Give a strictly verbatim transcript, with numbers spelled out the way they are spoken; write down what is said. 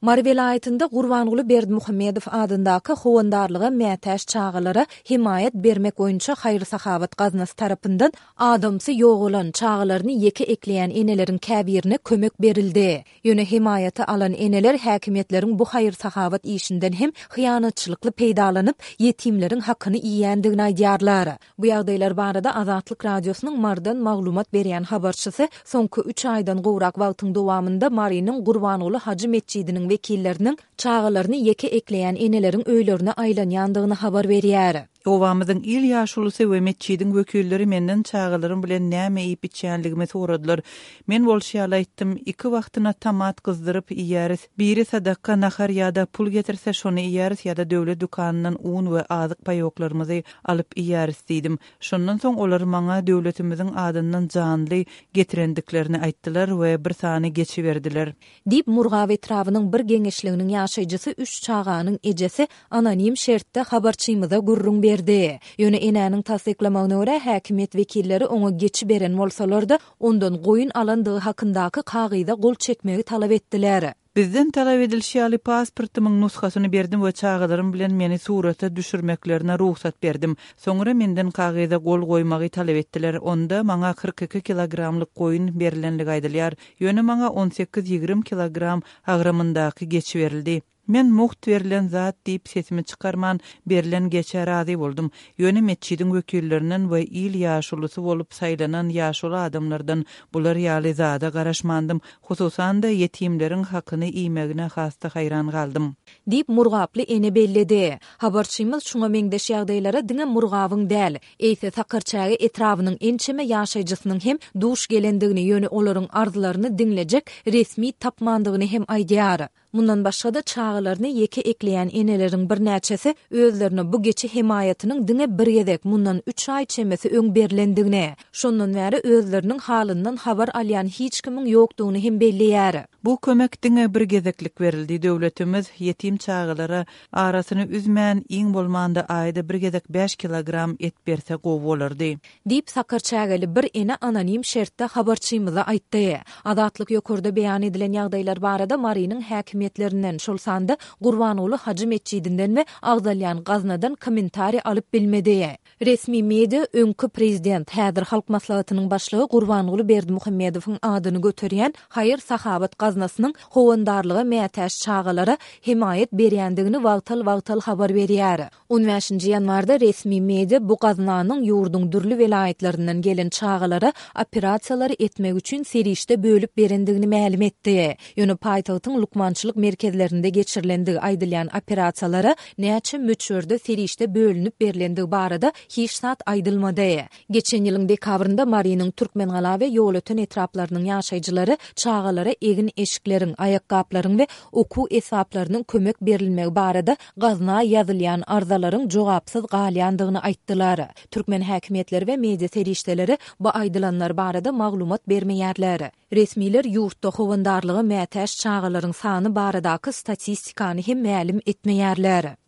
Mari vilayetinde Gurbanguly Berdimuhammedow adyndaky howandarlyga mätäş çağalara himayet bermek boýunça hayır-sahabat gaznasy tarapyndan adamsy ýok bolan çağalaryny ýeke ekleýän eneleriň käbirine kömek berildi. Ýöne himayety alan eneler häkimetleriň bu hayır-sahabat işinden hem hyýanatçylykly peýdalanyp ýetimleriň hakyny iýýändigini aýdýarlar. Bu ýagdaýlar barada Azatlyk radiosynyň Mardan maglumat berýän habarçysy soňky üç aýdan gowrak wagtyň dowamında Marynyň Gurbanguly Hajy mescidiniň wekilleriniň çağalaryny ýeke ekleýän eneleriň öýlerine aýlanýandygyny habar berýär. Owamyzyň il ýaşulysy we mescidiň wekilleri menden çağalarym bilen näme iýip içýänligimi soradylar. Men bolşýala aýtdym, iki wagtyna tamat kızdyryp iýäris. Biri sadaka nahar ýa-da pul getirse şonu iýäris ýa-da döwlet dukanynyň un we azyk paýoklarymyzy alyp iýäris diýdim. Şondan soň olar maňa döwletimiziň adyndan janly getirendiklerini aýtdylar we bir sany geçiberdiler. Dip Murgaw etrawynyň bir geňeşliginiň ýaşaýjysy üç çağanyň ejesi anonim şertde habarçymyza gurrun berdi. Ýöne enäniň tasdiklamagyna görä häkimet wekilleri oňa geçi beren bolsalar-da ondan goýun alandygy hakyndaky kagyda gol çekmegi talap etdiler. Bizden talap edilşýäli pasportymyň nushasyny berdim we çağalarym bilen meni surata düşürmeklerine ruhsat berdim. Soňra menden kagyda gol goýmagy talap etdiler. Onda maňa kırk iki kilogramlyk goýun berilenligi aýdylýar. Ýöne maňa on sekiz ýigrim kilogram agramyndaky geçi berildi. Men muht verilen zat diýip sesimi çykarman berilen geçe razy boldum. Ýöne mescidiň wekillerinden we il ýaşulysy bolup saýlanan ýaşuly adamlardan bular ýaly zada garaşmandym. Hususan da ýetimleriň hakyny iýmegine hasta haýran galdym. Diýip Murgaply ene belledi. Habarçymyz şuňa meňdeş ýagdaýlara diňe Murgawyň däl, eýse Sakarçagy etrawynyň ençeme ýaşaýjysynyň hem duş gelendigini ýöne olaryň arzularyny diňlejek resmi tapmandygyny hem aýdýar. Mundan başga da çağalaryny ýeke ekleýän eneleriň bir näçesi özlerini bu geçi himayatynyň diňe bir gezek mundan üç aý çemesi öň berilendigine, şondan bäri özleriniň halyndan habar alýan hiç kimiň ýokdugyny hem belliýär. Bu kömek diňe bir gezeklik berildi. Döwletimiz ýetim çağalara arasyny üzmän iň bolmanda aýda bir gezek beş kilogram et berse gowy bolardy. Diýip Sakarçagyly bir ene anonim şertde habarçymyza aýtdy. Azatlyk ýokurda beýan edilen ýagdaýlar barada Marynyň häkimetlerinden şol sanda Gurbanguly Hajy mescidinden we agdalýan gaznadan kommentari alyp bilmedi. Resmi media öňkü prezident häzir halk maslahatynyň başlygy Gurbanguly Berdimuhammedowyň adyny göterýän hayır-sahabat gaznasynyň howandarlyga mätäş çağalara himayet berýändigini wagtal-wagtal habar berýär. on beşinji ýanwarda resmi media bu gaznanyň ýurduň dürli welaýatlerinden gelen çağalara operasiýalary etmek üçin serişde bölüp berendigini ma'lum etdi. Ýöne paýtagtyň lukmançylyk merkezlerinde geçirilendigi aýdylýan operasiýalara näçe möçörde serişde bölünüp berilendigi barada hiç zat aýdylmady. Geçen ýylyň dekabrynda Marynyň Türkmengaly we ýol öten etraplarynyň ýaşaýjylary çağalara egin eşiklerin, ayakkablaryň we oku esaplarynyň kömek berilmegi barada gazna ýazylýan arzalaryň jogapsyz galýandygyny aýtdylar. Türkmen häkimetleri we media serişdeleri bu aýdylanlar barada maglumat bermeýärler. Resmiler ýurtda howandarlygy mätäş çağalaryň sany baradaky statistikany hem ma'lum etmeýärler.